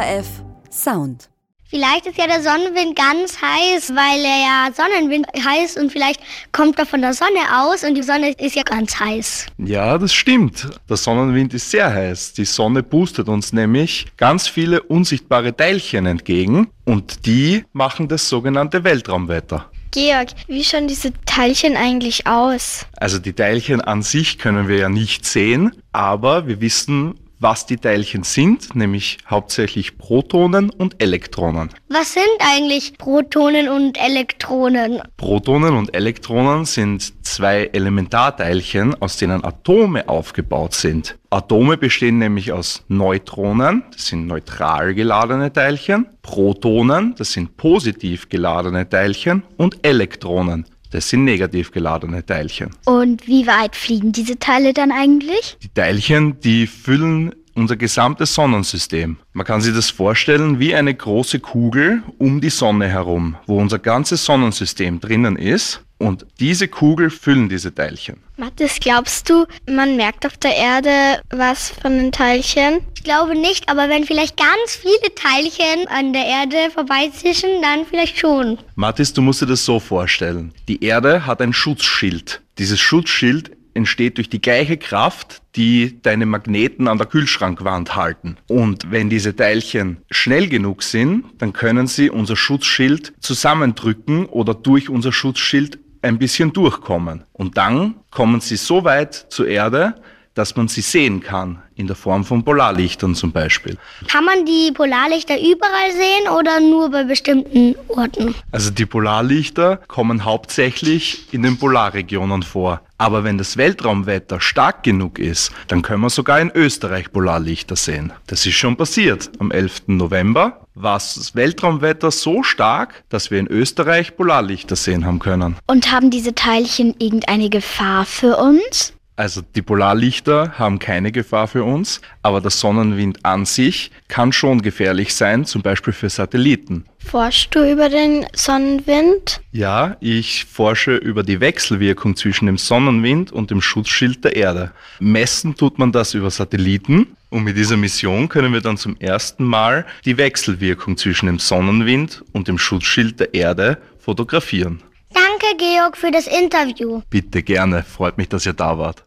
ORF Sound. Vielleicht ist ja der Sonnenwind ganz heiß, weil er ja Sonnenwind heißt und vielleicht kommt er von der Sonne aus und die Sonne ist ja ganz heiß. Ja, das stimmt. Der Sonnenwind ist sehr heiß. Die Sonne pustet uns nämlich ganz viele unsichtbare Teilchen entgegen und die machen das sogenannte Weltraumwetter. Georg, wie schauen diese Teilchen eigentlich aus? Also die Teilchen an sich können wir ja nicht sehen, aber wir wissen, was die Teilchen sind, nämlich hauptsächlich Protonen und Elektronen. Was sind eigentlich Protonen und Elektronen? Protonen und Elektronen sind zwei Elementarteilchen, aus denen Atome aufgebaut sind. Atome bestehen nämlich aus Neutronen, das sind neutral geladene Teilchen, Protonen, das sind positiv geladene Teilchen und Elektronen. Das sind negativ geladene Teilchen. Und wie weit fliegen diese Teile dann eigentlich? Die Teilchen, die füllen unser gesamtes Sonnensystem. Man kann sich das vorstellen wie eine große Kugel um die Sonne herum, wo unser ganzes Sonnensystem drinnen ist. Und diese Kugel füllen diese Teilchen. Mathis, glaubst du, man merkt auf der Erde was von den Teilchen? Ich glaube nicht, aber wenn vielleicht ganz viele Teilchen an der Erde vorbeizischen, dann vielleicht schon. Mathis, du musst dir das so vorstellen. Die Erde hat ein Schutzschild. Dieses Schutzschild entsteht durch die gleiche Kraft, die deine Magneten an der Kühlschrankwand halten. Und wenn diese Teilchen schnell genug sind, dann können sie unser Schutzschild zusammendrücken oder durch unser Schutzschild ein bisschen durchkommen. Und dann kommen sie so weit zur Erde, dass man sie sehen kann, in der Form von Polarlichtern zum Beispiel. Kann man die Polarlichter überall sehen oder nur bei bestimmten Orten? Also die Polarlichter kommen hauptsächlich in den Polarregionen vor. Aber wenn das Weltraumwetter stark genug ist, dann können wir sogar in Österreich Polarlichter sehen. Das ist schon passiert. Am 11. November war das Weltraumwetter so stark, dass wir in Österreich Polarlichter sehen haben können. Und haben diese Teilchen irgendeine Gefahr für uns? Also die Polarlichter haben keine Gefahr für uns, aber der Sonnenwind an sich kann schon gefährlich sein, zum Beispiel für Satelliten. Forschst du über den Sonnenwind? Ja, ich forsche über die Wechselwirkung zwischen dem Sonnenwind und dem Schutzschild der Erde. Messen tut man das über Satelliten und mit dieser Mission können wir dann zum ersten Mal die Wechselwirkung zwischen dem Sonnenwind und dem Schutzschild der Erde fotografieren. Danke, Georg, für das Interview. Bitte gerne, freut mich, dass ihr da wart.